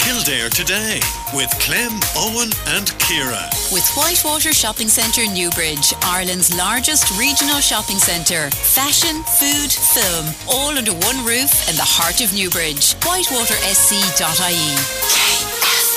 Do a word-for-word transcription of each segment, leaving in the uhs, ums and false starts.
Kildare Today with Clem, Owen and Ciara. With Whitewater Shopping Centre Newbridge, Ireland's largest regional shopping centre. Fashion, food, film, all under one roof in the heart of Newbridge. whitewater s c dot i e.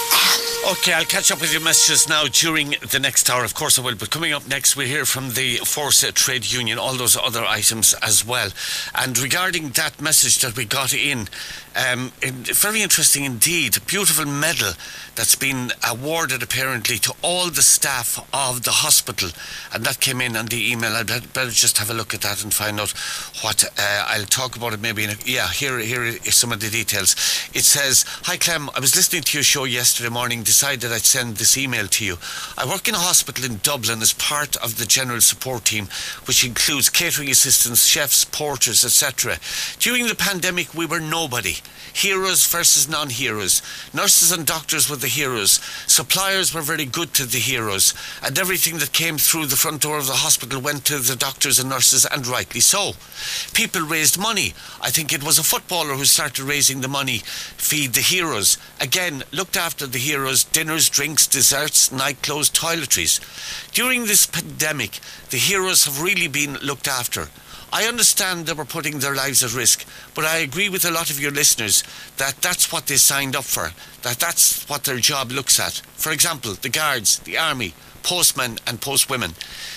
Okay, I'll catch up with your messages now during the next hour. Of course I will. But coming up next, we'll hear from the Forsa Trade Union, all those other items as well. And regarding that message that we got in, um, very interesting indeed. A beautiful medal that's been awarded apparently to all the staff of the hospital. And that came in on the email. I'd better just have a look at that and find out what uh, I'll talk about it maybe in a, yeah, here, here is some of the details. It says, "Hi Clem, I was listening to your show yesterday morning, decided I'd send this email to you. I work in a hospital in Dublin as part of the general support team, which includes catering assistants, chefs, porters, et cetera. During the pandemic, we were nobody. Heroes versus non-heroes. Nurses and doctors were the heroes. Suppliers were very good to the heroes. And everything that came through the front door of the hospital went to the doctors and nurses, and rightly so. People raised money. I think it was a footballer who started raising the money. Feed the heroes. Again, looked after the heroes. Dinners, drinks, desserts, night clothes, toiletries. During this pandemic, the heroes have really been looked after. I understand they were putting their lives at risk, but I agree with a lot of your listeners that that's what they signed up for, that that's what their job looks at. For example, the guards, the army, postmen and postwomen.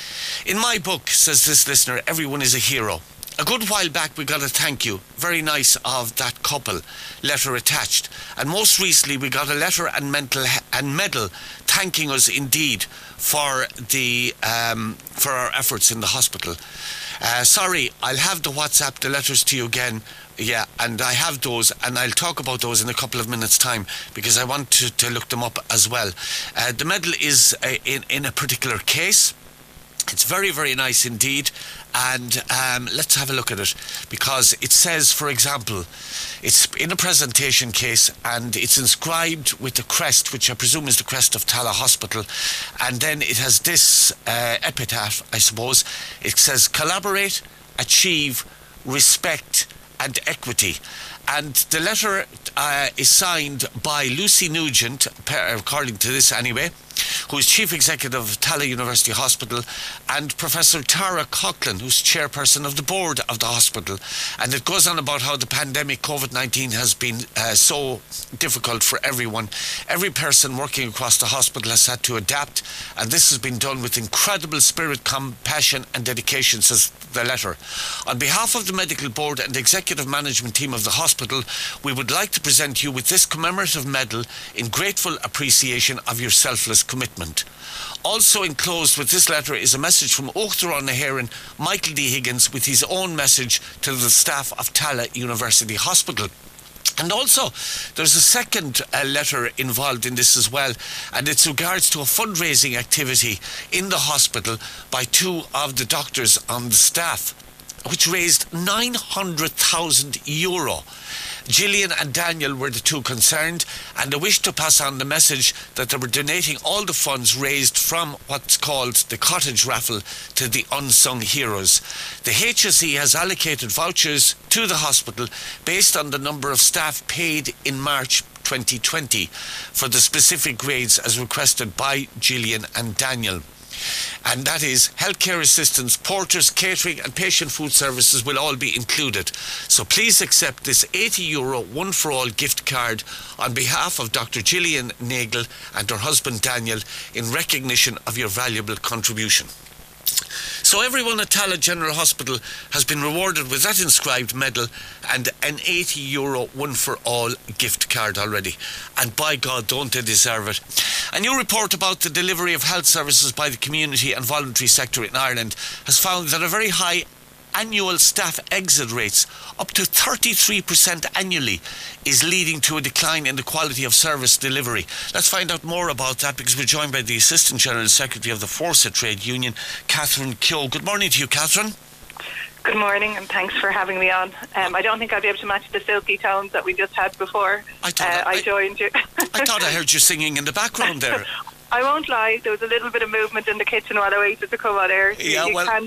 In my book," says this listener, "everyone is a hero. A good while back we got a thank you, very nice of that couple, letter attached. And most recently we got a letter and, mental he- and medal thanking us indeed for the um, for our efforts in the hospital. Uh, sorry, I'll have the WhatsApp, the letters to you again. Yeah, and I have those, and I'll talk about those in a couple of minutes' time because I want to, to look them up as well. Uh, the medal is uh, in, in a particular case. It's very, very nice indeed. And um, let's have a look at it, because it says, for example, it's in a presentation case and it's inscribed with the crest, which I presume is the crest of Tala Hospital, and then it has this uh, epitaph, I suppose. It says, "Collaborate, achieve, respect and equity." And the letter uh, is signed by Lucy Nugent, according to this anyway, who is Chief Executive of Tala University Hospital, and Professor Tara Coughlin, who's Chairperson of the Board of the hospital. And it goes on about how the pandemic, COVID nineteen, has been uh, so difficult for everyone. Every person working across the hospital has had to adapt, and this has been done with incredible spirit, compassion and dedication, says the letter. On behalf of the Medical Board and Executive Management Team of the hospital, we would like to present you with this commemorative medal in grateful appreciation of your selfless commitment. Also enclosed with this letter is a message from Ochther na Héireann, Michael D. Higgins, with his own message to the staff of Tala University Hospital. And also, there's a second uh, letter involved in this as well, and it's regards to a fundraising activity in the hospital by two of the doctors on the staff, which raised nine hundred thousand euro. Gillian and Daniel were the two concerned, and they wished to pass on the message that they were donating all the funds raised from what's called the cottage raffle to the unsung heroes. The H S E has allocated vouchers to the hospital based on the number of staff paid in March twenty twenty for the specific grades as requested by Gillian and Daniel. And that is healthcare assistants, porters, catering and patient food services will all be included. So please accept this eighty euro one for all gift card on behalf of Doctor Gillian Nagel and her husband Daniel in recognition of your valuable contribution. So everyone at Tala General Hospital has been rewarded with that inscribed medal and an eighty euro one for all gift card already. And by God, don't they deserve it. A new report about the delivery of health services by the community and voluntary sector in Ireland has found that a very high annual staff exit rates, up to thirty-three percent annually, is leading to a decline in the quality of service delivery. Let's find out more about that because we're joined by the Assistant General Secretary of the Forsa Trade Union, Catherine Keogh. Good morning to you, Catherine. Good morning, and thanks for having me on. Um, I don't think I'll be able to match the silky tones that we just had before. I, thought uh, I, I joined you. I thought I heard you singing in the background there. I won't lie, there was a little bit of movement in the kitchen while I waited to come on air. Yeah, you well, can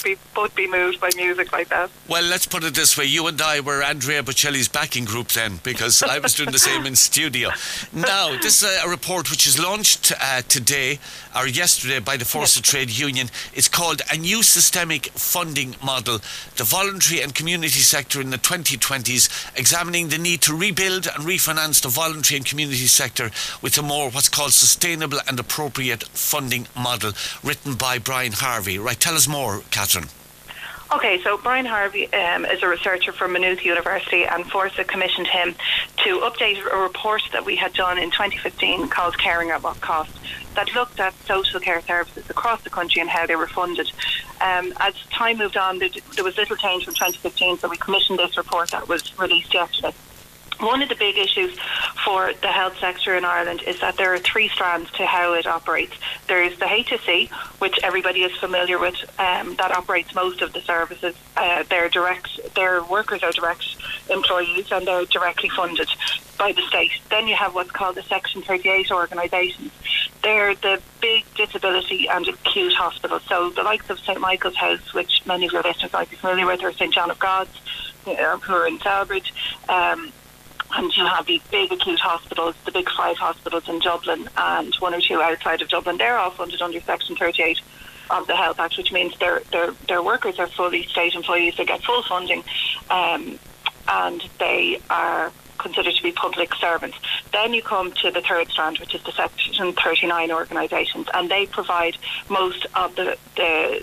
be both be moved by music like that. Well, let's put it this way. You and I were Andrea Bocelli's backing group then, because I was doing the same in studio. Now, this is a report which is launched uh, today, or yesterday, by the Force of Trade Union. It's called A New Systemic Funding Model, the Voluntary and Community Sector in the twenty twenties, examining the need to rebuild and refinance the voluntary and community sector with a more what's called sustainable and appropriate funding model, written by Brian Harvey. Right, tell us more, Catherine. Okay, so Brian Harvey um, is a researcher from Maynooth University, and Forza commissioned him to update a report that we had done in twenty fifteen called Caring at What Cost, that looked at social care services across the country and how they were funded. Um, as time moved on, there, there was little change from twenty fifteen, so we commissioned this report that was released yesterday. One of the big issues for the health sector in Ireland is that there are three strands to how it operates. There is the H S E, which everybody is familiar with, um, that operates most of the services. Uh, their direct, their workers are direct employees and they're directly funded by the state. Then you have what's called the Section thirty-eight organisations. They're the big disability and acute hospitals. So the likes of Saint Michael's House, which many of your listeners might be familiar with, or Saint John of God's, you know, who are in Selbridge. Um, And you have these big acute hospitals, the big five hospitals in Dublin and one or two outside of Dublin. They're all funded under Section thirty-eight of the Health Act, which means their their their workers are fully state employees. They get full funding, um, and they are considered to be public servants. Then you come to the third strand, which is the Section thirty-nine organisations, and they provide most of the the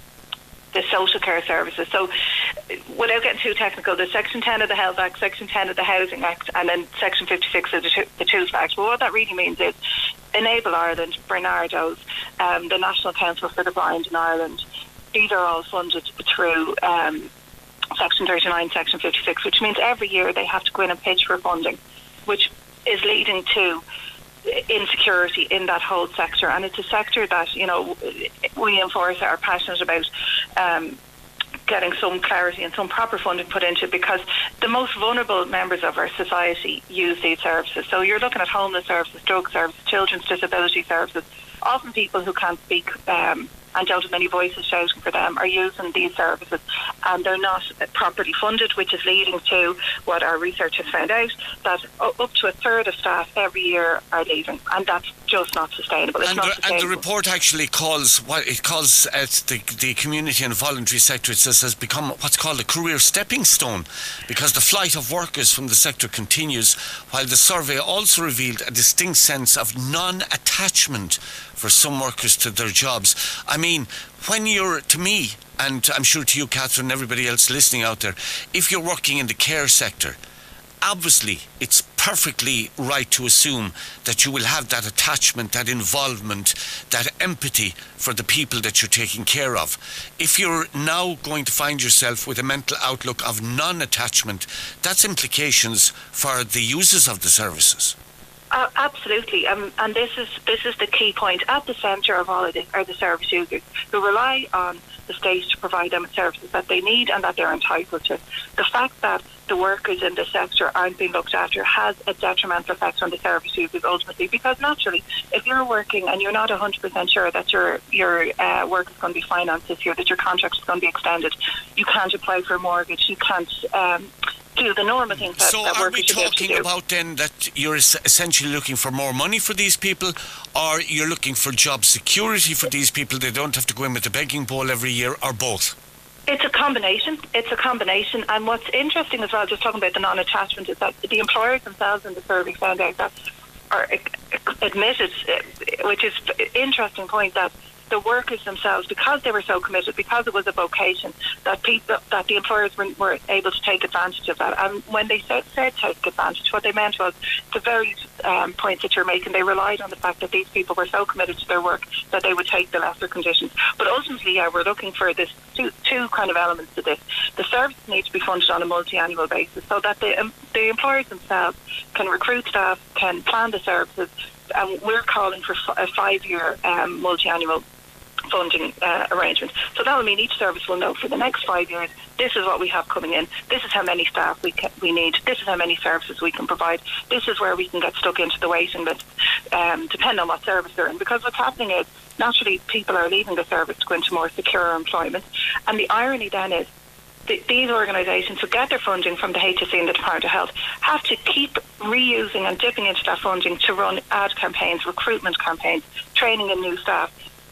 the social care services. So without getting too technical, there's Section ten of the Health Act, Section ten of the Housing Act, and then Section fifty-six of the, the Tooth Act. But what that really means is Enable Ireland, Bernardo's, um, the National Council for the Blind in Ireland, these are all funded through um, Section thirty-nine, Section fifty-six, which means every year they have to go in and pitch for funding, which is leading to insecurity in that whole sector. And it's a sector that, you know, we in Force are passionate about um, getting some clarity and some proper funding put into, because the most vulnerable members of our society use these services. So you're looking at homeless services, drug services, children's disability services. Often people who can't speak um, and don't have many voices shouting for them are using these services, and they're not properly funded, which is leading to what our research has found out, that up to a third of staff every year are leaving, and that's just not sustainable. It's and, not the, sustainable. and the report actually calls what it calls uh, the, the community and voluntary sector, it says, has become what's called a career stepping stone, because the flight of workers from the sector continues, while the survey also revealed a distinct sense of non-attachment for some workers to their jobs. I mean, when you're, to me, and I'm sure to you, Catherine, and everybody else listening out there, if you're working in the care sector, obviously it's perfectly right to assume that you will have that attachment, that involvement, that empathy for the people that you're taking care of. If you're now going to find yourself with a mental outlook of non-attachment, that's implications for the users of the services. Uh, absolutely, um, and this is this is the key point. At the centre of all of this are the service users who rely on the state to provide them with services that they need and that they're entitled to. The fact that the workers in the sector aren't being looked after has a detrimental effect on the service users ultimately, because naturally, if you're working and you're not one hundred percent sure that your your uh, work is going to be financed this year, that your contract is going to be extended, you can't apply for a mortgage, you can't um, do the normal things that, so that are workers we should be able to talking do. about then that you're es- essentially looking for more money for these people, or you're looking for job security for these people? They don't have to go in with a begging bowl every year, or both? It's a combination. It's a combination. And what's interesting as well, just talking about the non-attachment, is that the employers themselves in the survey found out that, or admitted, which is an interesting point, that the workers themselves, because they were so committed, because it was a vocation, that people, that the employers were, were able to take advantage of that. And when they said, said take advantage, what they meant was the very um, points that you're making. They relied on the fact that these people were so committed to their work that they would take the lesser conditions. But ultimately, yeah, we're looking for this two, two kind of elements to this. The services need to be funded on a multi-annual basis, so that the um, the employers themselves can recruit staff, can plan the services. And we're calling for f- a five-year um, multi-annual funding uh, arrangements. So that will mean each service will know for the next five years, this is what we have coming in, this is how many staff we ca- we need, this is how many services we can provide, this is where we can get stuck into the waiting list, um, depending on what service they're in. Because what's happening is, naturally, people are leaving the service to go into more secure employment. And the irony then is, th- these organisations who get their funding from the H S E and the Department of Health have to keep reusing and dipping into that funding to run ad campaigns, recruitment campaigns, training in new staff,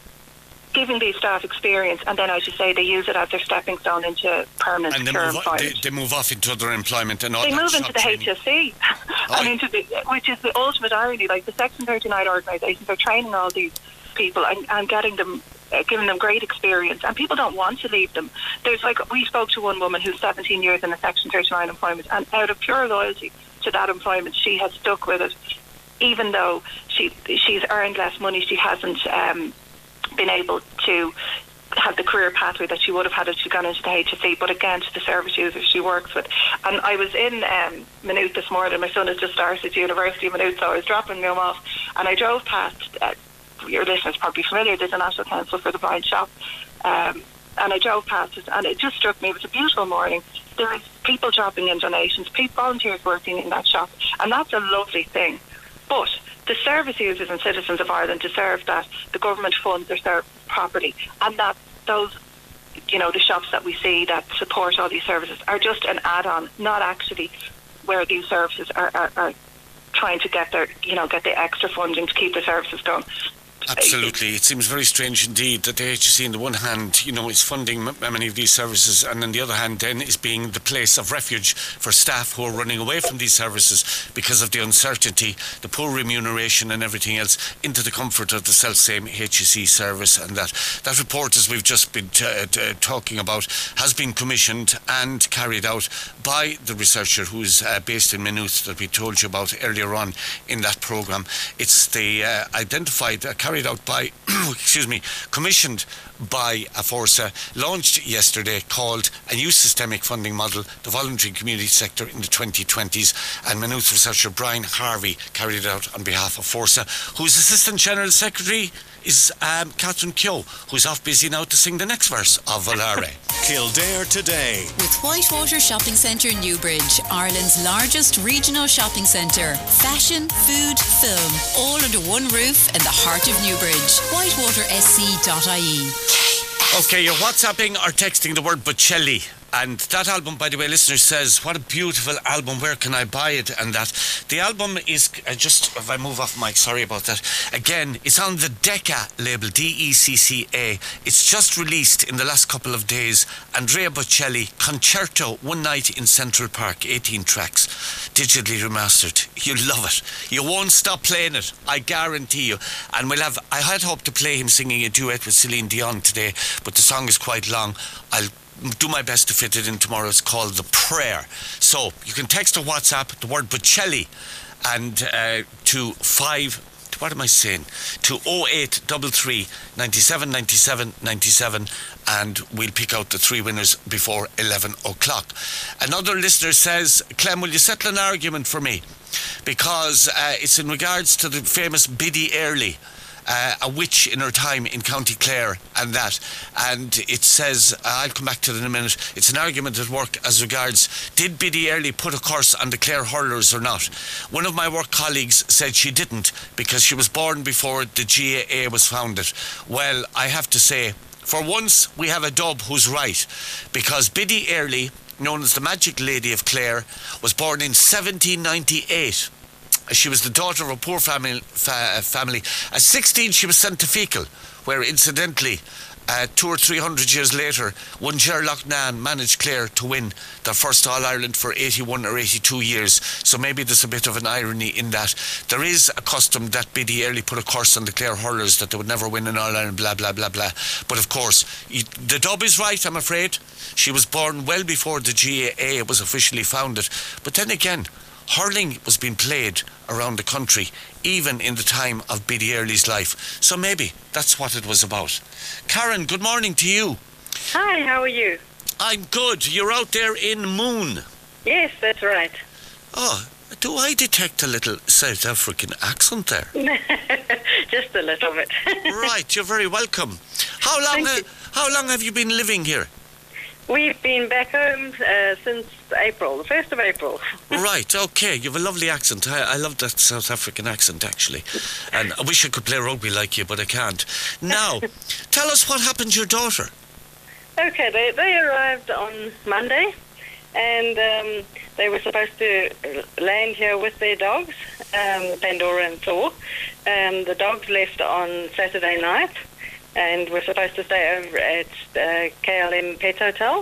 giving these staff experience, and then, as you say, they use it as their stepping stone into permanent and they secure move, employment. they, they move off into other employment and all They that move into the training. H S E, and into the, which is the ultimate irony. Like the Section thirty-nine organisations are training all these people and, and getting them, uh, giving them great experience, and people don't want to leave them. There's like, we spoke to one woman who's seventeen years in a Section thirty-nine employment, and out of pure loyalty to that employment, she has stuck with it, even though she she's earned less money. She hasn't um, been able to have the career pathway that she would have had if she'd gone into the H S E, but again, to the service users she works with. And I was in um, Maynooth this morning. My son has just started University of Maynooth, so I was dropping him off, and I drove past, uh, your listeners probably familiar, there's a National Council for the Blind shop, um, and I drove past it, and it just struck me, it was a beautiful morning. There is people dropping in donations, people, volunteers working in that shop, and that's a lovely thing. But the service users and citizens of Ireland deserve that the government funds their service properly, and that those, you know, the shops that we see that support all these services are just an add-on, not actually where these services are, are, are trying to get their, you know, get the extra funding to keep the services going. Absolutely. It seems very strange indeed that the H S E on the one hand, you know, is funding m- many of these services, and on the other hand then is being the place of refuge for staff who are running away from these services because of the uncertainty, the poor remuneration and everything else, into the comfort of the self-same H S E service. And that, that report, as we've just been t- t- talking about, has been commissioned and carried out by the researcher who is uh, based in Maynooth that we told you about earlier on in that programme. It's the uh, identified, uh, carried out by, excuse me, commissioned by Aforsa, launched yesterday, called A New Systemic Funding Model, the Voluntary Community Sector in the twenty twenties, and Maynooth researcher Brian Harvey carried it out on behalf of Forsa, whose Assistant General Secretary is um, Catherine Keogh, who's off busy now to sing the next verse of Volare. Kildare Today. With Whitewater Shopping Centre Newbridge, Ireland's largest regional shopping centre. Fashion, food, film, all under one roof in the heart of Newbridge. whitewater s c dot i e. Okay, you're WhatsApping or texting the word Bocelli. And that album, by the way, listeners, says, what a beautiful album, where can I buy it? And that the album is, uh, just, if I move off mic, sorry about that. Again, it's on the Decca label, D E C C A. It's just released in the last couple of days. Andrea Bocelli, Concerto, One Night in Central Park, eighteen tracks, digitally remastered. You'll love it. You won't stop playing it, I guarantee you. And we'll have, I had hoped to play him singing a duet with Celine Dion today, but the song is quite long. I'll do my best to fit it in tomorrow. It's called The Prayer. So you can text or WhatsApp the word Bocelli and uh, to five, what am I saying? To oh eight three three, nine seven nine seven nine seven, and we'll pick out the three winners before eleven o'clock. Another listener says, Clem, will you settle an argument for me? Because uh, it's in regards to the famous Biddy Early. Uh, a witch in her time in County Clare and that, and it says, uh, I'll come back to it in a minute, it's an argument at work as regards, did Biddy Early put a curse on the Clare hurlers or not? One of my work colleagues said she didn't because she was born before the G A A was founded. Well, I have to say, for once we have a dub who's right, because Biddy Early, known as the Magic Lady of Clare, was born in seventeen ninety-eight. She was the daughter of a poor family. Fa- family. At sixteen, she was sent to Fecal, where, incidentally, uh, two or three hundred years later, one Ger Loughnane managed Clare to win their first All-Ireland for eighty-one or eighty-two years. So maybe there's a bit of an irony in that. There is a custom that Biddy Early put a curse on the Clare hurlers that they would never win an All-Ireland, blah, blah, blah, blah. But of course, you, the dub is right, I'm afraid. She was born well before the G A A was officially founded. But then again, hurling was being played around the country, even in the time of Biddy Early's life. So maybe that's what it was about. Karen, good morning to you. Hi, how are you? I'm good. You're out there in Moon. Yes, that's right. Oh, do I detect a little South African accent there? Just a little bit. Right, you're very welcome. How long? Thank Ha- you. how long have you been living here? We've been back home uh, since April, the first of April. Right, okay. You have a lovely accent. I, I love that South African accent, actually. And I wish I could play rugby like you, but I can't. Now, tell us what happened to your daughter. Okay, they, they arrived on Monday, and um, they were supposed to land here with their dogs, um, Pandora and Thor. Um, the dogs left on Saturday night, and were supposed to stay over at uh, K L M Pet Hotel.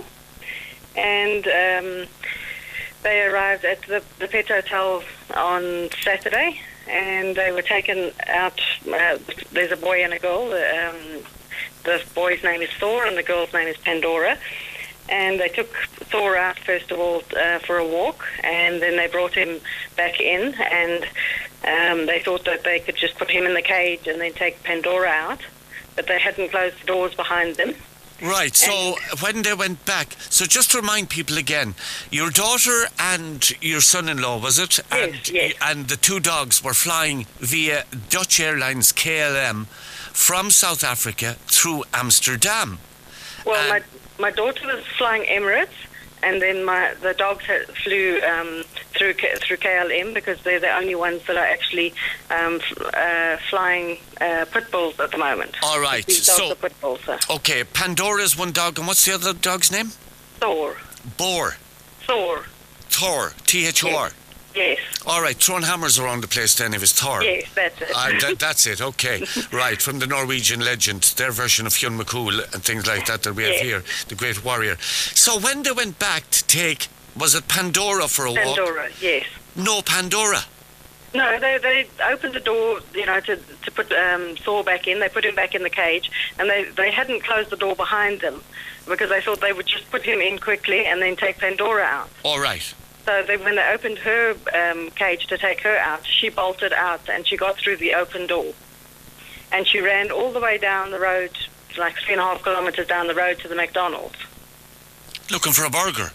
And um, they arrived at the, the Pet Hotel on Saturday, and they were taken out. Uh, there's a boy and a girl. Um, the boy's name is Thor, and the girl's name is Pandora. And they took Thor out, first of all, uh, for a walk, and then they brought him back in, and um, they thought that they could just put him in the cage and then take Pandora out, but they hadn't closed the doors behind them. Right, so when they went back, so just to remind people again, your daughter and your son-in-law, was it? Yes, and, yes. and the two dogs were flying via Dutch Airlines K L M from South Africa through Amsterdam. Well, And- my my daughter was flying Emirates, and then my the dogs had, flew um, through K, through K L M because they're the only ones that are actually um, f- uh, flying uh, pit bulls at the moment. All right, These dogs so- are pit bulls. So. Okay, Pandora's one dog, and what's the other dog's name? Thor, Boar. Thor, Thor. T H O R. yes, All right, throwing hammers around the place then if it's Thor. yes, that's it. Uh, that, that's it, okay. Right, from the Norwegian legend, their version of Fionn McCool and things like that that we have Yeah. here, the Great Warrior. So when they went back to take, was it Pandora for a walk? Pandora, yes. No Pandora. No, they they opened the door, you know, to to put um, Thor back in. They put him back in the cage, and they they hadn't closed the door behind them because they thought they would just put him in quickly and then take Pandora out. All right. So they, when they opened her um, cage to take her out, she bolted out and she got through the open door. And she ran all the way down the road, like three and a half kilometres down the road to the McDonald's. Looking for a burger.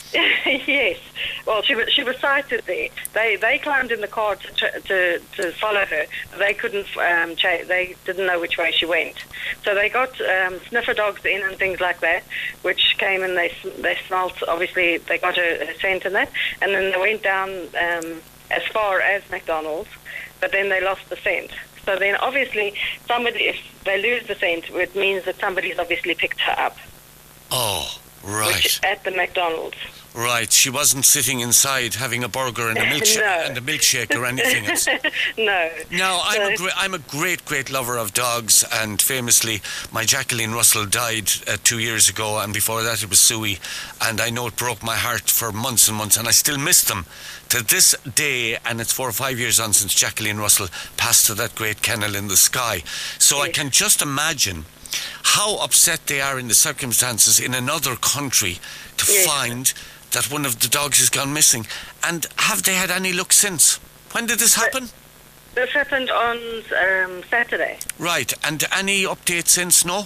Yes. Well, she was she was sighted there. They they climbed in the car to tr- to, to follow her. They couldn't. Um, cha- they didn't know which way she went. So they got um, sniffer dogs in and things like that, which came and they sm- they smelt. Obviously, they got a, a scent in that, and then they went down um, as far as McDonald's, but then they lost the scent. So then, obviously, somebody if they lose the scent, it means that somebody's obviously picked her up. Oh, right. Which, at the McDonald's. Right. She wasn't sitting inside having a burger and a milkshake No. and a milkshake or anything else. No. Now, I'm a, So- great, I'm a great, great lover of dogs, and famously, my Jacqueline Russell died uh, two years ago, and before that it was Suey, and I know it broke my heart for months and months, and I still miss them to this day, and it's four or five years on since Jacqueline Russell passed to that great kennel in the sky. So I Yes. can just imagine how upset they are in the circumstances in another country to Yes. find that one of the dogs has gone missing. And have they had any luck since? When did this happen? This happened on um, Saturday. Right, and any updates since, no?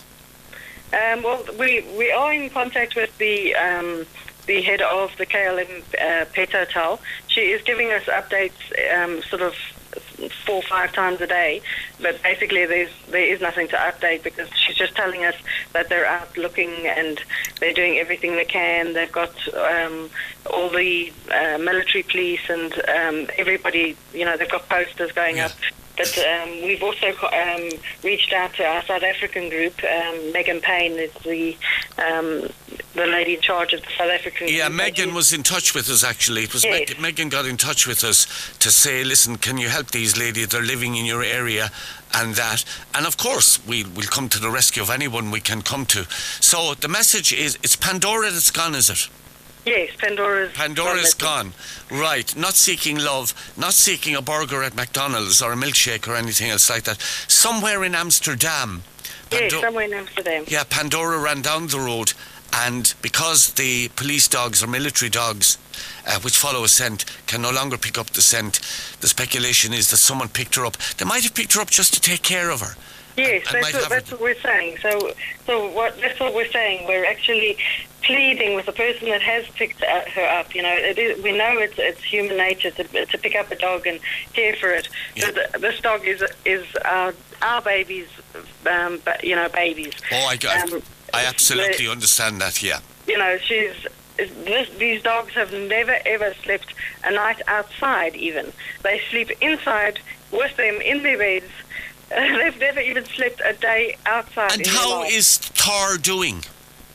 Um, well, we we are in contact with the um, the head of the K L M uh, Pet Hotel. She is giving us updates, um, sort of four or five times a day. But basically, there's there is nothing to update because she's just telling us that they're out looking and they're doing everything they can. They've got um, all the uh, military police and um, everybody. You know, they've got posters going Yeah. up. But um, we've also um, reached out to our South African group. Um, Megan Payne is the um, the lady in charge of the South African Yeah, group. Megan was in touch with us, actually. It was Yes. Meg- Megan got in touch with us to say, listen, can you help these ladies? They're living in your area and that. And, of course, we, we'll come to the rescue of anyone we can come to. So the message is, it's Pandora that's gone, is it? Yes, Pandora's Pandora's gone. gone. Right. Not seeking love, not seeking a burger at McDonald's or a milkshake or anything else like that. Somewhere in Amsterdam. Yes, Pando- somewhere in Amsterdam. Yeah, Pandora ran down the road, and because the police dogs or military dogs, uh, which follow a scent, can no longer pick up the scent, the speculation is that someone picked her up. They might have picked her up just to take care of her. Yes, And- and that's might what, have that's what we're saying. So, so what? That's what we're saying. We're actually pleading with the person that has picked her up. You know, it is, we know it's it's human nature to to pick up a dog and care for it. Yeah. But this dog is is our our baby's, um, you know, babies. Oh, I got. Um, I absolutely understand that. Yeah. You know, she's. This, these dogs have never ever slept a night outside. Even they sleep inside with them in their beds. Uh, they've never even slept a day outside. And in how their life. is Thor doing?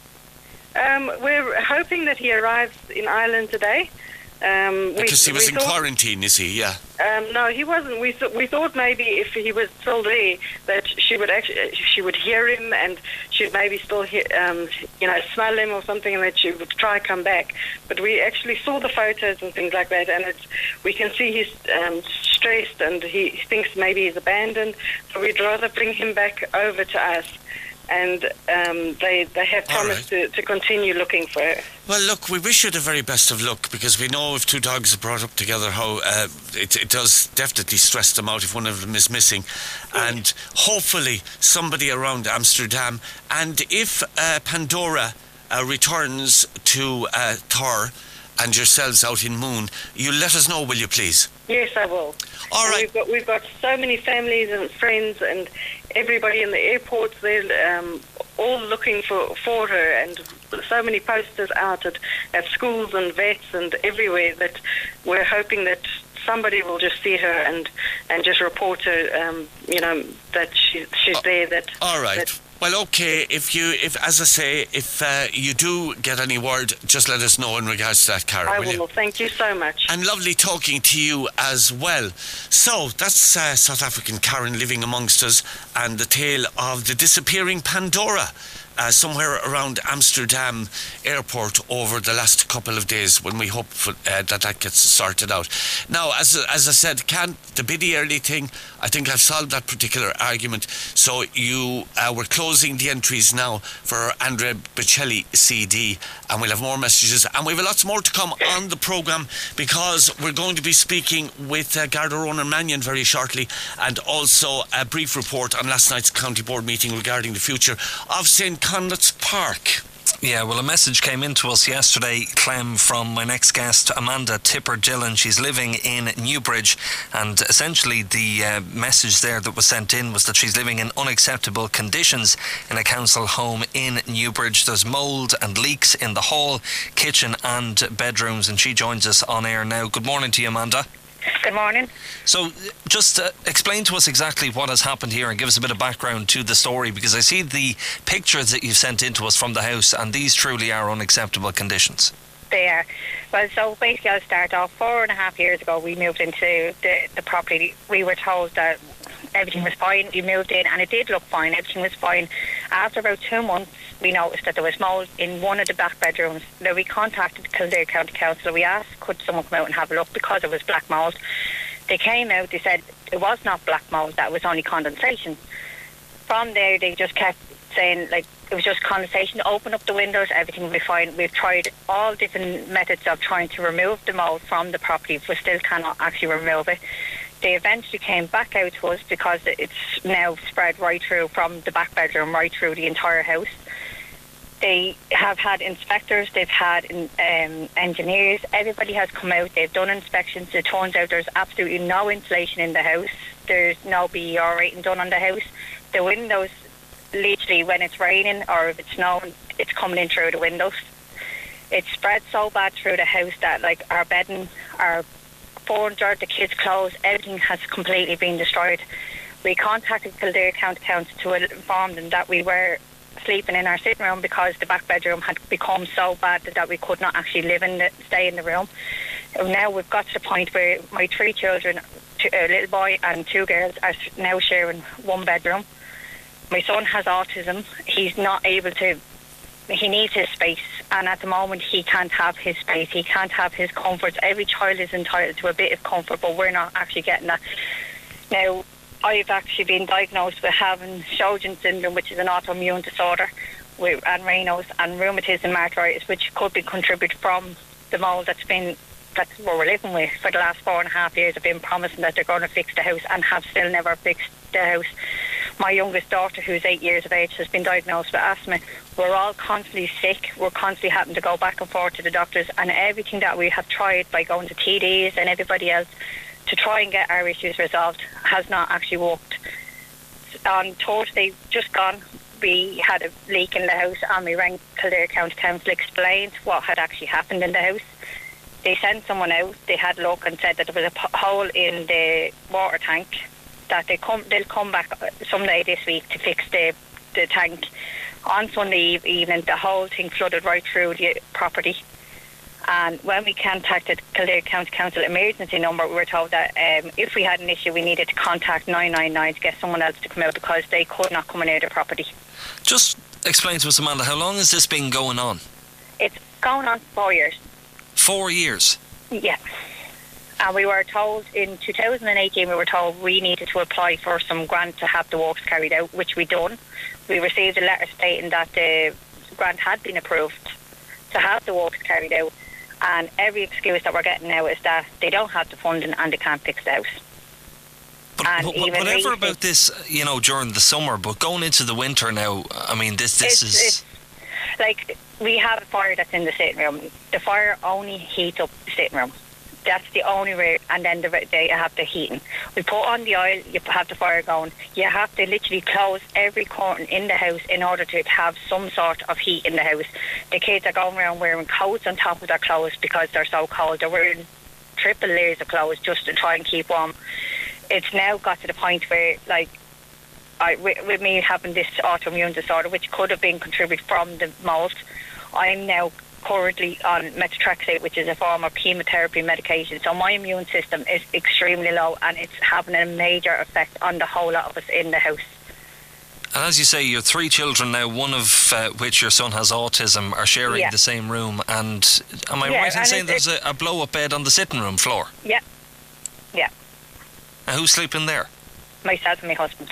Um, we're hoping that he arrives in Ireland today. Um, Because we, he was we in thought, quarantine, is he? Yeah. Um, no, he wasn't. We th- we thought maybe if he was still there, that she would actually she would hear him and she'd maybe still hear, um, you know, smell him or something, and that she would try come back. But we actually saw the photos and things like that, and it's we can see he's um, stressed and he thinks maybe he's abandoned. So we'd rather bring him back over to us. And um, they they have promised right. to, to continue looking for her. Well, look, we wish you the very best of luck, because we know if two dogs are brought up together, how uh, it, it does definitely stress them out if one of them is missing. Mm. And hopefully somebody around Amsterdam, and if uh, Pandora uh, returns to uh, Thor and yourselves out in Moon, you let us know, will you please? Yes, I will. All and right. We've got, we've got so many families and friends and everybody in the airports, they're um, all looking for, for her, and so many posters out at, at schools and vets and everywhere that we're hoping that somebody will just see her and, and just report her, um, you know, that she, she's uh, there. That All right. That, Well, okay, if you, if as I say, if uh, you do get any word, just let us know in regards to that, Cara, I will will. you? Thank you so much. And lovely talking to you as well. So, that's uh, South African Karen living amongst us, and the tale of the disappearing Pandora. Uh, somewhere around Amsterdam airport over the last couple of days, when we hope for, uh, that that gets sorted out. Now, as as I said, can the biddy early thing, I think I've solved that particular argument. So you uh, we're closing the entries now for Andrea Bocelli C D, and we'll have more messages, and we have lots more to come on the programme, because we're going to be speaking with uh, Garda Ronan Mannion very shortly, and also a brief report on last night's county board meeting regarding the future of Saint Conduit's Park. Yeah, well, a message came in to us yesterday, Clem, from my next guest, Amanda Tipper Dillon. She's living in Newbridge, and essentially the uh, message there that was sent in was that she's living in unacceptable conditions in a council home in Newbridge. There's mould and leaks in the hall, kitchen and bedrooms, and she joins us on air now. Good morning to you, Amanda. Good morning. So just uh, explain to us exactly what has happened here and give us a bit of background to the story, because I see the pictures that you've sent in to us from the house, and these truly are unacceptable conditions. They are. Well, so basically I'll start off. Four and a half years ago we moved into the, the property. We were told that everything was fine. We moved in and it did look fine. Everything was fine. After about two months we noticed that there was mould in one of the back bedrooms. Now we contacted Kildare County Council. We asked could someone come out and have a look because it was black mould. They came out, they said it was not black mould, that was only condensation. From there they just kept saying like it was just condensation. Open up the windows, everything will be fine. We've tried all different methods of trying to remove the mould from the property. We still cannot actually remove it. They eventually came back out to us because it's now spread right through from the back bedroom right through the entire house. They have had inspectors, they've had um, engineers, everybody has come out, they've done inspections. It turns out there's absolutely no insulation in the house. There's no B E R rating done on the house. The windows, literally when it's raining or if it's snowing, it's coming in through the windows. It's spread so bad through the house that like our bedding, our furniture, the kids' clothes, everything has completely been destroyed. We contacted Kildare County Council to inform them that we were sleeping in our sitting room because the back bedroom had become so bad that we could not actually live in the, stay in the room. Now we've got to the point where my three children, two, a little boy and two girls, are now sharing one bedroom. My son has autism. He's not able to, he needs his space, and at the moment he can't have his space, he can't have his comforts. Every child is entitled to a bit of comfort, but we're not actually getting that. Now, I've actually been diagnosed with having Sjogren's syndrome, which is an autoimmune disorder, with, and Raynaud's and rheumatism arthritis, which could be contributed from the mould that's been, that's what we're living with for the last four and a half years. They've been promising that they're going to fix the house and have still never fixed the house. My youngest daughter, who's eight years of age, has been diagnosed with asthma. We're all constantly sick. We're constantly having to go back and forth to the doctors, and everything that we have tried by going to T Ds and everybody else to try and get our issues resolved has not actually worked. On Thursday, just gone, we had a leak in the house, and we rang Kildare County Council, explained what had actually happened in the house. They sent someone out. They had a look and said that there was a p- hole in the water tank, that they come, they'll come back someday this week to fix the, the tank. On Sunday evening, the whole thing flooded right through the property. And when we contacted Kildare County Council emergency number, we were told that um, if we had an issue, we needed to contact nine nine nine to get someone else to come out, because they could not come near the property. Just explain to us, Amanda, how long has this been going on? It's going on for four years. Four years? Yeah. And we were told in two thousand eighteen, we were told we needed to apply for some grant to have the works carried out, which we done. We received a letter stating that the grant had been approved to have the works carried out. And every excuse that we're getting now is that they don't have the funding and they can't fix the house. But and w- even whatever recently, about this, you know, during the summer, but going into the winter now, I mean, this this it's, is... It's, like, we have a fire that's in the sitting room. The fire only heats up the sitting room. That's the only way, and then the, they have the heating. We put on the oil, you have the fire going. You have to literally close every curtain in the house in order to have some sort of heat in the house. The kids are going around wearing coats on top of their clothes because they're so cold. They're wearing triple layers of clothes just to try and keep warm. It's now got to the point where, like, I, with, with me having this autoimmune disorder, which could have been contributed from the mold, I'm now currently on methotrexate, which is a form of chemotherapy medication. So my immune system is extremely low, and it's having a major effect on the whole lot of us in the house. And as you say, your three children now, one of uh, which your son has autism, are sharing Yeah. the same room. And am I Yeah, right in and saying it's- there's a, a blow-up bed on the sitting room floor? Yeah, yeah. And who's sleeping there? Myself and my husband.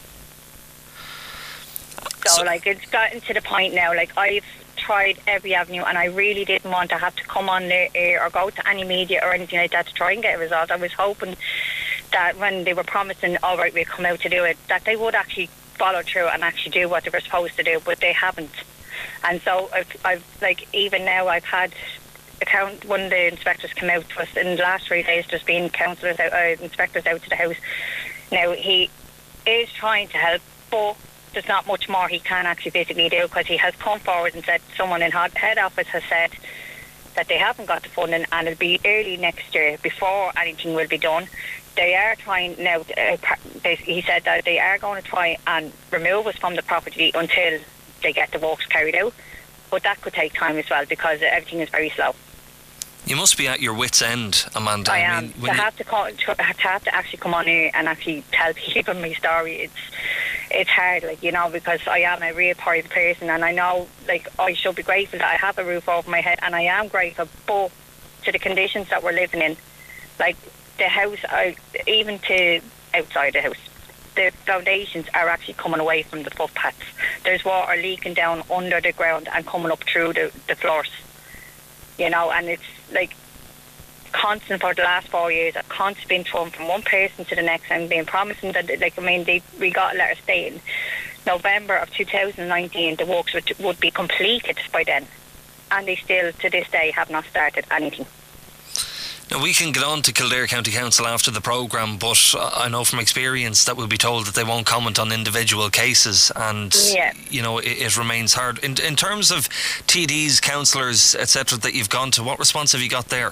So, So- like, it's gotten to the point now, like, I've tried every avenue, and I really didn't want to have to come on the air or go to any media or anything like that to try and get a result. I was hoping that when they were promising, all right, we'll come out to do it, that they would actually follow through and actually do what they were supposed to do, but they haven't. And so I've, I've like, even now I've had account one of the inspectors come out to us in the last three days. There's been councillors out, uh, inspectors out to the house. Now, he is trying to help, but there's not much more he can actually physically do, because he has come forward and said, someone in head office has said that they haven't got the funding, and it'll be early next year before anything will be done. They are trying now, uh, he said that they are going to try and remove us from the property until they get the works carried out, but that could take time as well, because everything is very slow. You must be at your wits' end, Amanda. I, I am. mean, to, when you- have to, call, to, to have to actually come on here and actually tell people my story, it's it's hard, like, you know, because I am a real private person, and I know, like, I should be grateful that I have a roof over my head, and I am grateful, but to the conditions that we're living in, like, the house, I, even to outside the house, the foundations are actually coming away from the footpaths. There's water leaking down under the ground and coming up through the, the floors, you know, and it's like constant for the last four years. I've constantly been thrown from one person to the next and being promising that, like, I mean, they, we got a letter stating November of two thousand nineteen the works would, would be completed by then, and they still to this day have not started anything. Now, we can get on to Kildare County Council after the programme, but I know from experience that we'll be told that they won't comment on individual cases, and, Yeah. you know, it, it remains hard. In, in terms of T Ds, councillors, et cetera, that you've gone to, what response have you got there?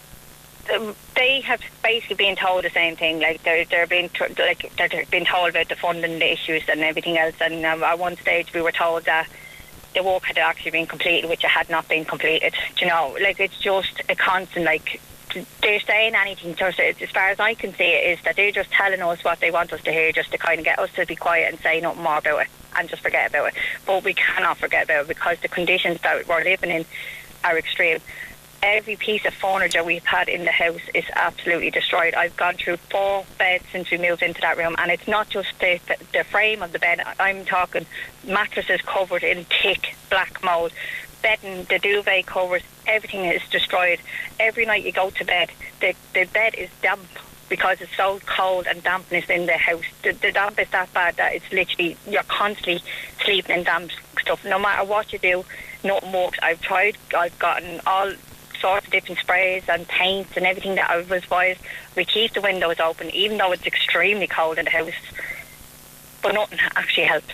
Um, they have basically been told the same thing. Like, they're they're being tr- like they're being told about the funding, the issues, and everything else. And um, at one stage, we were told that the work had actually been completed, which it had not been completed. Do you know, like, it's just a constant, like, they're saying anything. Just as far as I can see it, is that they're just telling us what they want us to hear, just to kind of get us to be quiet and say nothing more about it and just forget about it. But we cannot forget about it, because the conditions that we're living in are extreme. Every piece of furniture we've had in the house is absolutely destroyed. I've gone through four beds since we moved into that room, and it's not just the, the, the frame of the bed. I'm talking mattresses covered in thick black mould, bedding, the duvet covers, everything is destroyed. Every night you go to bed, the, the bed is damp because it's so cold and dampness in the house. The, the damp is that bad that it's literally, you're constantly sleeping in damp stuff. No matter what you do, nothing works. I've tried, I've gotten all sorts of different sprays and paints and everything that I was advised. We keep the windows open, even though it's extremely cold in the house. But nothing actually helps.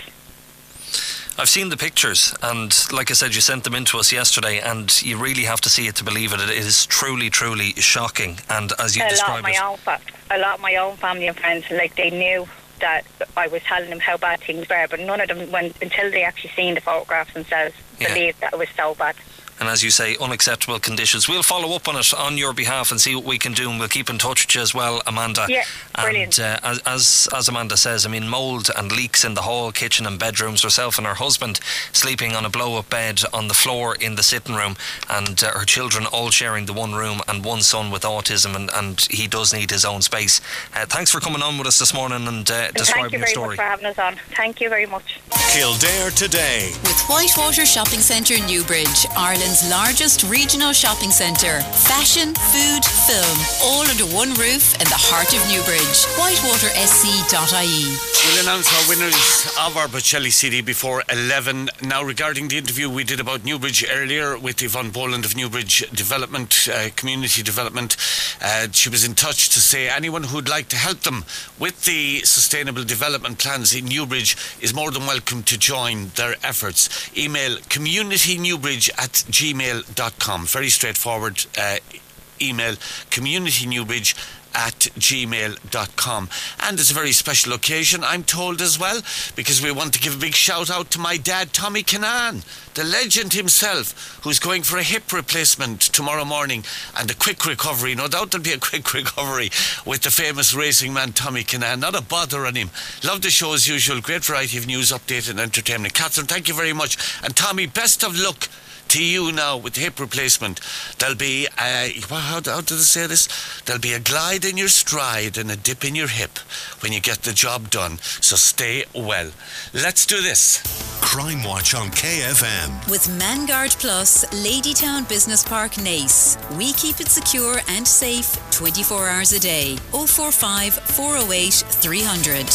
I've seen the pictures, and like I said, you sent them in to us yesterday, and you really have to see it to believe it. It is truly, truly shocking. And as you a described lot of my it, own fa- a lot of my own family and friends, like, they knew that I was telling them how bad things were, but none of them, when until they actually seen the photographs themselves, Yeah. believed that it was so bad. and as you say, unacceptable conditions. We'll follow up on it on your behalf and see what we can do, and we'll keep in touch with you as well, Amanda. Yeah, brilliant. And uh, as as Amanda says, I mean, mould and leaks in the hall, kitchen and bedrooms. Herself and her husband sleeping on a blow-up bed on the floor in the sitting room, and uh, her children all sharing the one room, and one son with autism, and, and he does need his own space. Uh, thanks for coming on with us this morning and uh, describing your your Thank you very story. much for having us on. Thank you very much. Kildare Today. With Whitewater Shopping Centre Newbridge, Ireland's largest regional shopping centre. Fashion, food, film, all under one roof in the heart of Newbridge. whitewater s c dot i e. We'll announce our winners of our Bocelli C D before eleven. Now, regarding the interview we did about Newbridge earlier with Yvonne Boland of Newbridge Development, uh, Community Development, uh, she was in touch to say anyone who'd like to help them with the sustainable development plans in Newbridge is more than welcome to join their efforts. Email communitynewbridge at gmail dot com. Very straightforward uh, email, communitynewbridge at gmail dot com. And it's a very special occasion, I'm told, as well, because we want to give a big shout out to my dad, Tommy Kinane, the legend himself, who's going for a hip replacement tomorrow morning, and a quick recovery. No doubt there'll be a quick recovery with the famous racing man Tommy Kinane. Not a bother on him. Love the show as usual. Great variety of news, update and entertainment. Catherine, thank you very much. And Tommy, best of luck to you now with the hip replacement. There'll be a, how, how do they say this? There'll be a glide in your stride and a dip in your hip when you get the job done. So stay well. Let's do this. Crime Watch on K F M. With Manguard Plus, Ladytown Business Park, Nace. We keep it secure and safe twenty-four hours a day. oh four five, four oh eight, three hundred.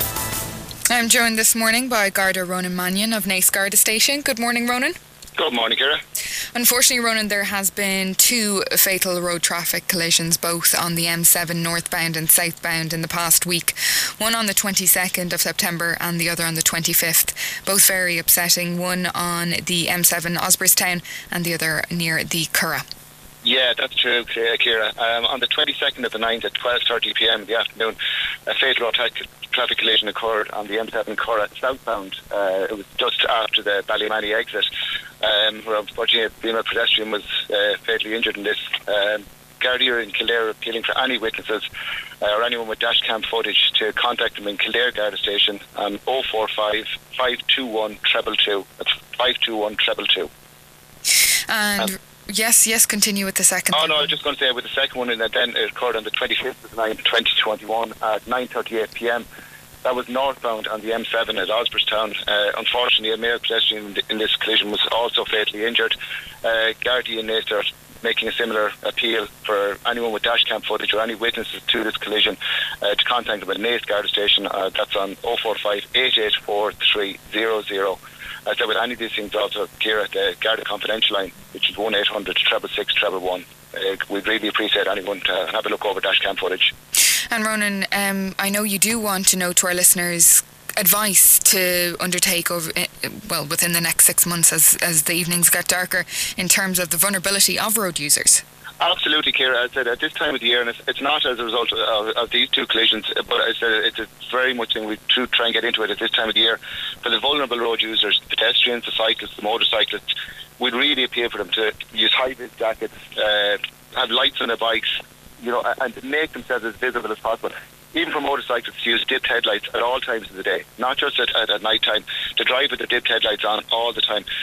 I'm joined this morning by Garda Ronan Mannion of Nace Garda Station. Good morning, Ronan. Good morning, Ciara. Unfortunately, Ronan, there has been two fatal road traffic collisions, both on the M seven northbound and southbound in the past week. One on the twenty-second of September and the other on the twenty-fifth. Both very upsetting. One on the M seven Osborstown and the other near the Curragh. Yeah, that's true, Ciara. Um, on the twenty-second of the ninth at twelve thirty p m in the afternoon, a fatal road tra- traffic collision occurred on the M seven Curragh southbound. Uh, it was just after the Ballymany exit, um, where unfortunately a female pedestrian was uh, fatally injured in this. Um, Gardaí in Kildare are appealing for any witnesses uh, or anyone with dash cam footage to contact them in Kildare Garda Station on oh four five, five two one, two two two. That's five two one, two two two. And... Um, Yes, yes, continue with the second. Oh, no, I was just going to say with the second one, and then it occurred on the twenty-fifth of the ninth, twenty twenty-one at nine thirty-eight p m. That was northbound on the M seven at Osborstown. Uh, unfortunately, a male pedestrian in this collision was also fatally injured. Uh, Gardaí and Nace are making a similar appeal for anyone with dashcam footage or any witnesses to this collision uh, to contact them at Nace Garda Station. Uh, that's on oh four five, eight eight four, three hundred. As I said, with any of these things, also, Ciara, the Garda Confidential line, which is one eight hundred, six six six, one one one. Uh, we'd really appreciate anyone to have a look over dashcam footage. And Ronan, um, I know you do want to know to our listeners advice to undertake over, well, within the next six months as, as the evenings get darker in terms of the vulnerability of road users. Absolutely, Ciara. I said at this time of the year, and it's, it's not as a result of, of these two collisions, but I said it's a very much thing we do try and get into it at this time of the year. For the vulnerable road users, the pedestrians, the cyclists, the motorcyclists, we'd really appeal for them to use high-vis jackets, uh, have lights on their bikes, you know, and to make themselves as visible as possible. Even for motorcyclists, to use dipped headlights at all times of the day, not just at, at, at night time, to drive with the dipped headlights on all the time.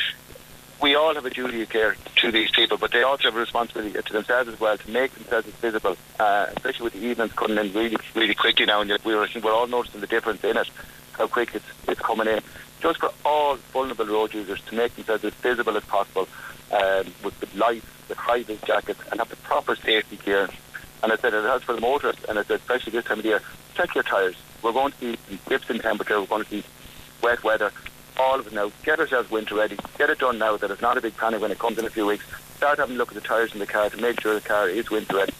We all have a duty of care to these people, but they also have a responsibility to themselves as well to make themselves as visible, uh, especially with the evenings coming in really, really quickly now. And we're, we're all noticing the difference in it, how quick it's, it's coming in. Just for all vulnerable road users to make themselves as visible as possible, um, with, with lights, with high-vis jackets, and have the proper safety gear And I said, it has for the motorists, and I said, especially this time of the year, check your tyres. We're going to be dips in temperature, we're going to be wet weather, all of it now. Get ourselves winter ready. Get it done now, that it's not a big panic when it comes in a few weeks. Start having a look at the tyres in the car to make sure the car is winter ready.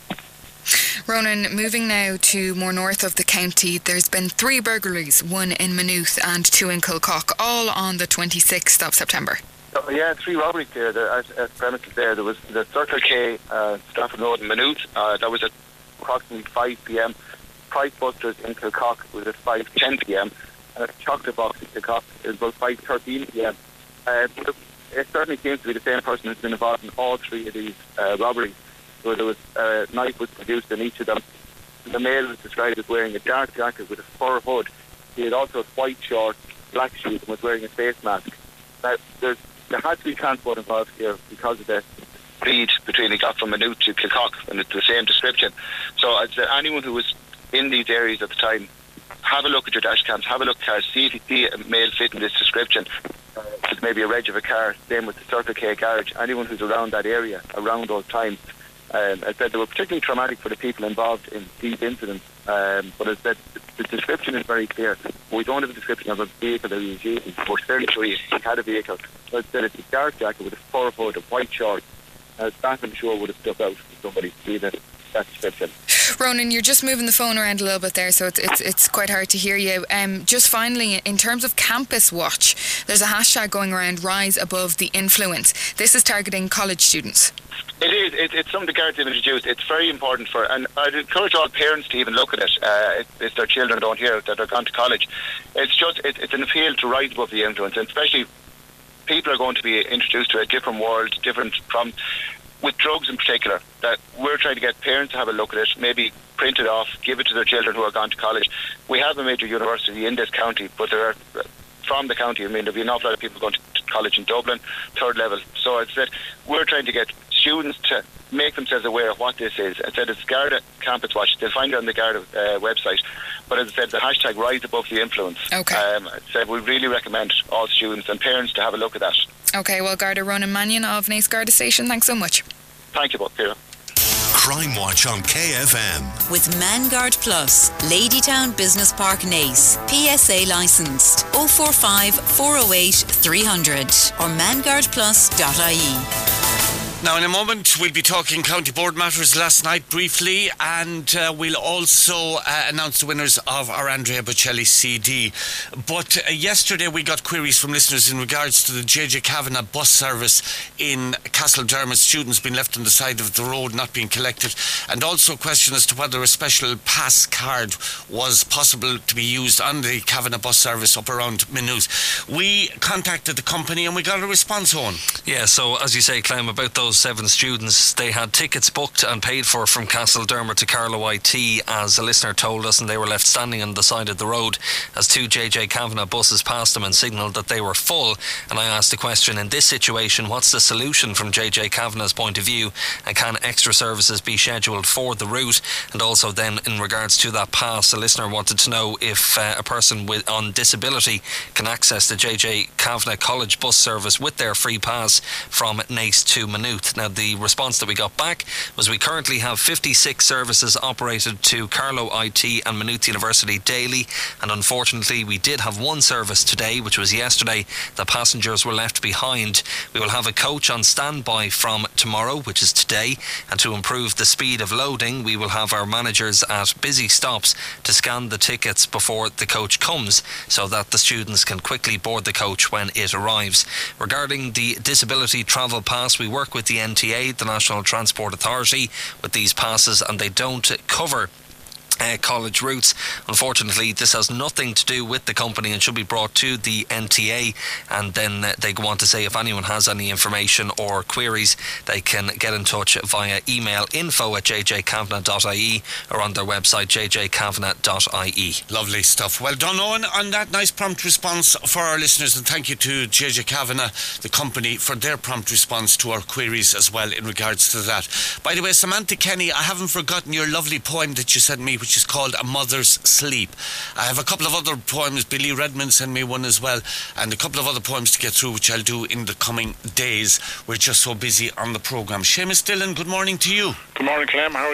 Ronan, moving now to more north of the county, there's been three burglaries, one in Maynooth and two in Kilcock, all on the twenty-sixth of September. Oh, yeah, three robberies there, there at, at premises there. There was the Circle K, uh, Stratford Road in Maynooth, uh, that was at approximately five p.m. Price Busters in Kilcock was at five ten p.m. and at Chocolate Box in Kilcock it was about five thirteen p.m. Uh, but it certainly seems to be the same person who's been involved in all three of these uh, robberies. So there was a knife was produced in each of them. The male was described as wearing a dark jacket with a fur hood. He had also white shorts, black shoes, and was wearing a face mask. Now, there's, there had to be transport involved here because of the speed between he got from Maynooth to Kilcock, and it's the same description. So I'd say anyone who was in these areas at the time, have a look at your dash cams, have a look at cars, see if you see a male fitting this description. Uh, it's maybe a reg of a car, same with the Circle K garage. Anyone who's around that area, around those times, Um, I said they were particularly traumatic for the people involved in these incidents, um, but as I said, the, the description is very clear. We don't have a description of a vehicle that he was using. We're fairly sure he had a vehicle. But as I said, it's a dark jacket with a fur hood, a white short. Uh, that I'm sure would have stuck out for somebody to see that, that description. Ronan, you're just moving the phone around a little bit there, so it's it's, it's quite hard to hear you. Um, just finally, in terms of Campus Watch, there's a hashtag going around, Rise Above the Influence. This is targeting college students. It is. It, it's something the guards have introduced. It's very important for, and I'd encourage all parents to even look at it uh, if, if their children don't hear it, that they're gone to college. It's just, it, it's an appeal to rise above the influence, and especially people are going to be introduced to a different world, different from, with drugs in particular, that we're trying to get parents to have a look at it, maybe print it off, give it to their children who are gone to college. We have a major university in this county, but there are, from the county, I mean, there'll be an awful lot of people going to college in Dublin, third level. So as I said, we're trying to get students to make themselves aware of what this is. As I said, it's Garda Campus Watch. They'll find it on the Garda uh, website. But as I said, the hashtag Rise Above the Influence. Okay. Um, I said we really recommend all students and parents to have a look at that. Okay, well, Garda Ronan Mannion of Naas Garda Station, thanks so much. Thank you both, Peter. Crime Watch on K F M. With Manguard Plus, Ladytown Business Park, Naas. P S A licensed. oh four five, four oh eight, three hundred or manguard plus dot I E. Now, in a moment, we'll be talking County Board matters last night briefly, and uh, we'll also uh, announce the winners of our Andrea Bocelli C D. But uh, yesterday we got queries from listeners in regards to the J J Kavanagh bus service in Castledermot. Students being left on the side of the road, not being collected, and also a question as to whether a special pass card was possible to be used on the Kavanagh bus service up around Maynooth. We contacted the company and we got a response on. Yeah, so as you say, Clem, about those seven students, they had tickets booked and paid for from Castledermot to Carlow I T, as a listener told us, and they were left standing on the side of the road as two J J Kavanagh buses passed them and signalled that they were full. And I asked the question, in this situation, what's the solution from J J Kavanagh's point of view, and can extra services be scheduled for the route? And also then, in regards to that pass, a listener wanted to know if uh, a person with on disability can access the J J Kavanagh College bus service with their free pass from Naas to Maynooth. Now, the response that we got back was, we currently have fifty-six services operated to Carlow I T and Maynooth University daily, and unfortunately we did have one service today, which was yesterday. The passengers were left behind. We will have a coach on standby from tomorrow, which is today, and to improve the speed of loading, we will have our managers at busy stops to scan the tickets before the coach comes, so that the students can quickly board the coach when it arrives. Regarding the disability travel pass, we work with the N T A, the National Transport Authority, with these passes, and they don't cover Uh, college routes. Unfortunately, this has nothing to do with the company and should be brought to the N T A, and then uh, they go on to say if anyone has any information or queries, they can get in touch via email info at j j kavanagh dot I E or on their website j j kavanagh dot I E. Lovely stuff. Well done, Owen, on that nice prompt response for our listeners, and thank you to J J Kavanagh, the company, for their prompt response to our queries as well in regards to that. By the way, Samantha Kenny, I haven't forgotten your lovely poem that you sent me, which is called A Mother's Sleep. I have a couple of other poems. Billy Redmond sent me one as well, and a couple of other poems to get through, which I'll do in the coming days. We're just so busy on the programme. Seamus Dillon, good morning to you. Good morning, Clem. How are you?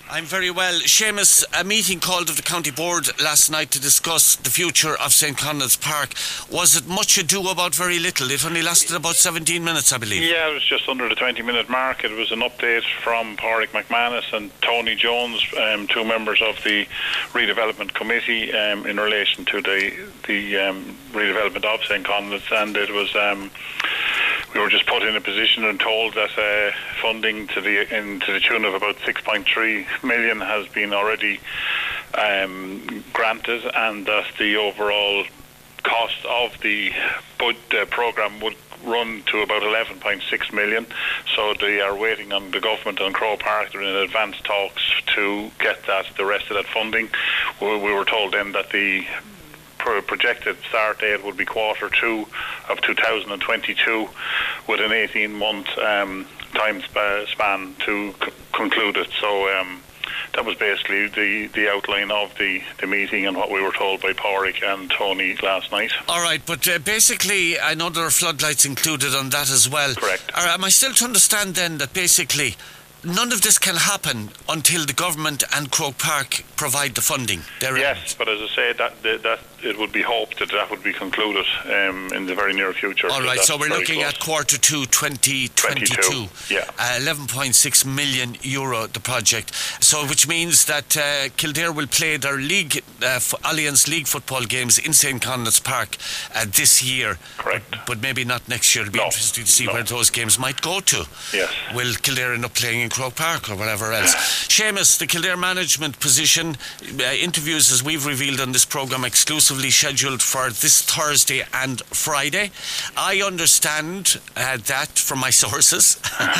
I'm very well. Seamus, a meeting called of the County Board last night to discuss the future of Saint Conleth's Park. Was it much ado about very little? It only lasted about seventeen minutes, I believe. Yeah, it was just under the twenty minute mark. It was an update from Pádraig McManus and Tony Jones, um, two members of the redevelopment committee, um, in relation to the, the um, redevelopment of Saint Conleth's, and it was... Um, We were just put in a position and told that uh, funding to the in, to the tune of about six point three million has been already um, granted, and that the overall cost of the bud, uh, programme would run to about eleven point six million. So they are waiting on the government and Croke Park. They're in advanced talks to get that the rest of that funding. We, we were told then that the projected start date would be quarter two of two thousand twenty-two, with an eighteen month um, time sp- span to c- conclude it. So um, that was basically the, the outline of the, the meeting and what we were told by Pádraig and Tony last night. All right, but uh, basically I know there are floodlights included on that as well. Correct. Or am I still to understand then that basically none of this can happen until the government and Croke Park provide the funding? Yes, but as I say, that, that that it would be hoped that that would be concluded um, in the very near future. All right, so we're looking close. at quarter two twenty twenty-two. Yeah. Uh, eleven point six million euro, the project. So which means that uh, Kildare will play their league, uh, f- Alliance League football games in Saint Conleth's Park uh, this year. Correct. But, but maybe not next year. It'll be no. interesting to see no. where those games might go to. Yes. Will Kildare end up playing in Croke Park or whatever else? Seamus, the Kildare management position, uh, interviews as we've revealed on this programme exclusively scheduled for this Thursday and Friday. I understand uh, that from my sources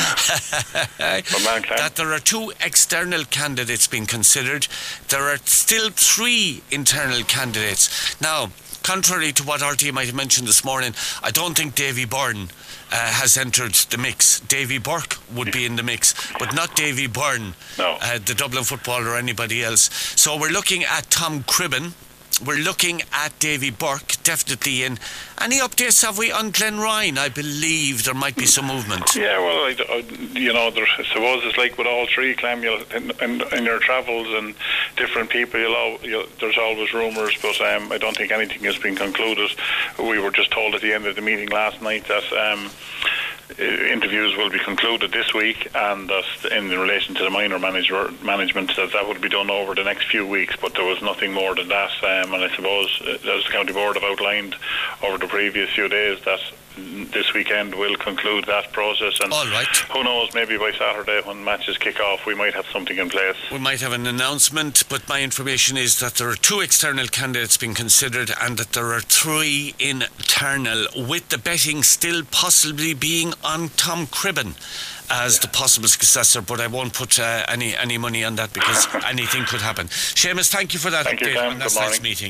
that there are two external candidates being considered. There are still three internal candidates. Now, contrary to what R T might have mentioned this morning, I don't think Davy Byrne uh, has entered the mix. Davy Burke would be in the mix, but not Davy Byrne, no. uh, the Dublin footballer or anybody else. So we're looking at Tom Cribben. We're looking at Davy Burke, definitely in. Any updates have we on Glen Ryan? I believe there might be some movement. Yeah, well, I, I, you know, there, I suppose it's like with all three, Clem, you'll, in, in, in your travels and different people, you'll, al- you'll, there's always rumours, but um, I don't think anything has been concluded. We were just told at the end of the meeting last night that um, interviews will be concluded this week, and that in relation to the minor manager, management, that that would be done over the next few weeks, but there was nothing more than that. Um, and I suppose, as the County Board have outlined over the previous few days, that this weekend will conclude that process. And all right. Who knows, maybe by Saturday when matches kick off we might have something in place. We might have an announcement, but my information is that there are two external candidates being considered and that there are three internal, with the betting still possibly being on Tom Cribben as yeah. the possible successor, but I won't put uh, any any money on that because anything could happen. Seamus, thank you for that thank update you, on last night's meeting.